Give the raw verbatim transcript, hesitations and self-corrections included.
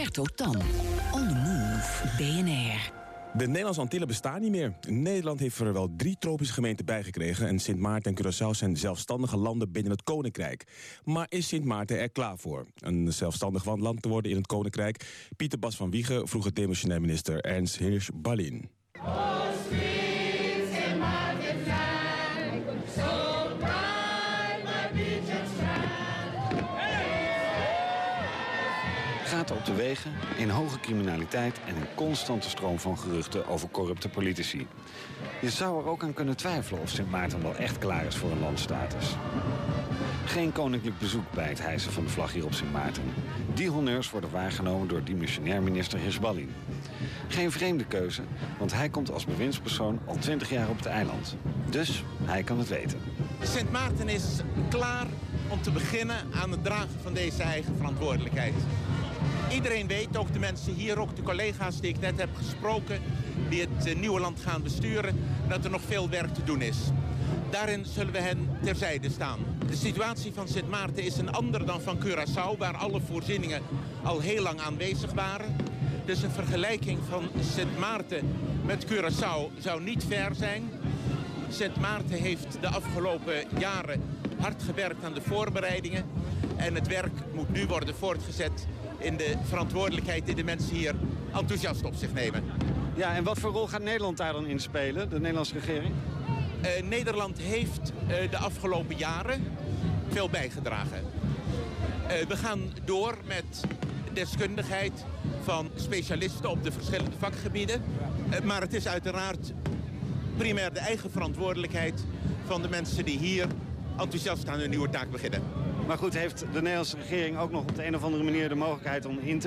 Roberto Tan. On the Move, B N R. De Nederlandse Antillen bestaan niet meer. Nederland heeft er wel drie tropische gemeenten bijgekregen en Sint Maarten en Curaçao zijn zelfstandige landen binnen het Koninkrijk. Maar is Sint Maarten er klaar voor? Een zelfstandig land te worden in het Koninkrijk? Pieter Bas van Wiegen vroeg het demissionair minister Ernst Hirsch-Ballin. Gaten op de wegen, in hoge criminaliteit en een constante stroom van geruchten over corrupte politici. Je zou er ook aan kunnen twijfelen of Sint Maarten wel echt klaar is voor een landstatus. Geen koninklijk bezoek bij het hijsen van de vlag hier op Sint Maarten. Die honneurs worden waargenomen door dimissionair minister Hirsch-Ballin. Geen vreemde keuze, want hij komt als bewindspersoon al twintig jaar op het eiland. Dus hij kan het weten. Sint Maarten is klaar om te beginnen aan het dragen van deze eigen verantwoordelijkheid. Iedereen weet, ook de mensen hier, ook de collega's die ik net heb gesproken, die het nieuwe land gaan besturen, dat er nog veel werk te doen is. Daarin zullen we hen terzijde staan. De situatie van Sint Maarten is een andere dan van Curaçao, waar alle voorzieningen al heel lang aanwezig waren. Dus een vergelijking van Sint Maarten met Curaçao zou niet ver zijn. Sint Maarten heeft de afgelopen jaren hard gewerkt aan de voorbereidingen. En het werk moet nu worden voortgezet in de verantwoordelijkheid die de mensen hier enthousiast op zich nemen. Ja, en wat voor rol gaat Nederland daar dan in spelen, de Nederlandse regering? Uh, Nederland heeft uh, de afgelopen jaren veel bijgedragen. Uh, we gaan door met deskundigheid van specialisten op de verschillende vakgebieden. Uh, maar het is uiteraard primair de eigen verantwoordelijkheid van de mensen die hier enthousiast aan hun nieuwe taak beginnen. Maar goed, heeft de Nederlandse regering ook nog op de een of andere manier de mogelijkheid om in te